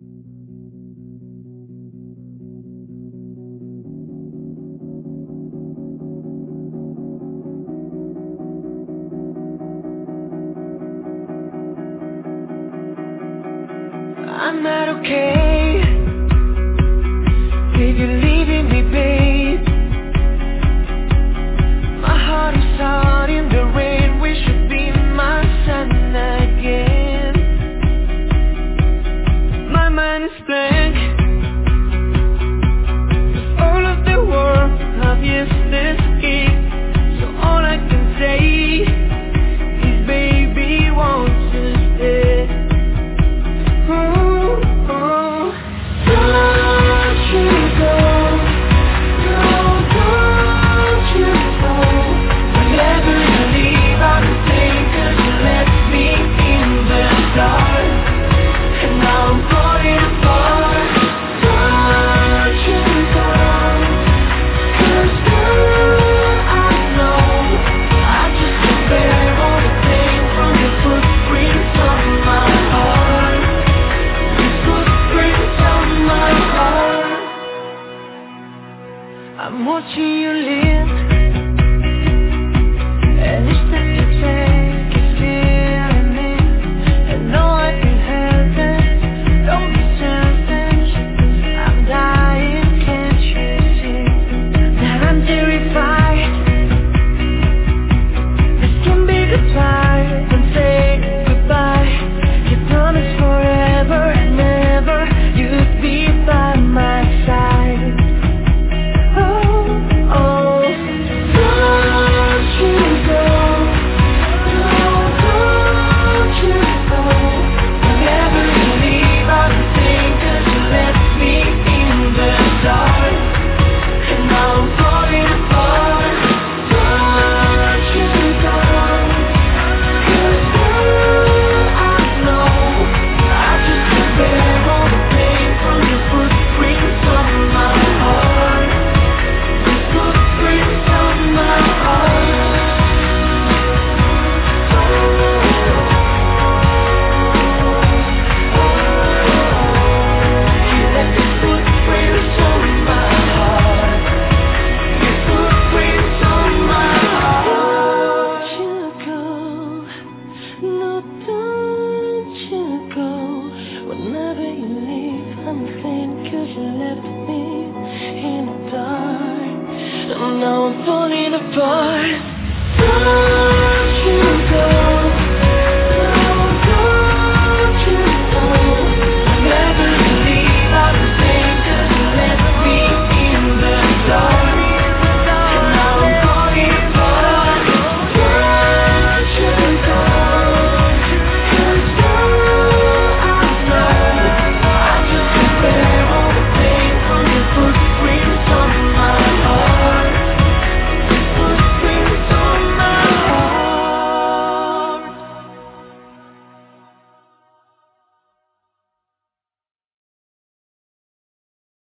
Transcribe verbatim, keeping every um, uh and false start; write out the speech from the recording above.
I'm not okay with you leaving me, babe. My heart is out in the rain. We should be my sun again. My mind is blank. All of the world I've useless escape. So all I can say is, baby, won't you stay? Oh. I'm watching you live, and each step you take is feeling me. And no, I can help it, don't be selfish. I'm dying, can't you see that I'm terrified? This can be goodbye, and say goodbye. You promised forever and ever you'd be by my side. Whenever you leave, I'm thinking 'cause you left me in the dark. And now I'm falling apart.